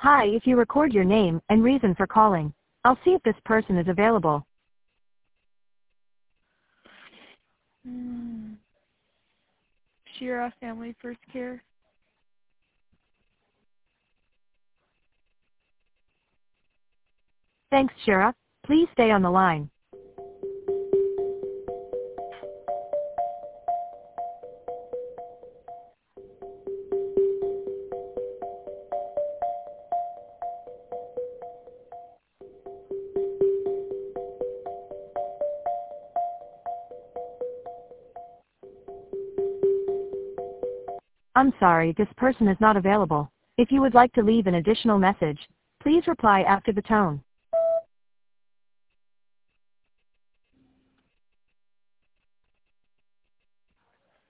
Hi, if you record your name and reason for calling, I'll see if this person is available. Mm. Shira Family First Care. Thanks, Shira. Please stay on the line. I'm sorry, this person is not available. If you would like to leave an additional message, please reply after the tone.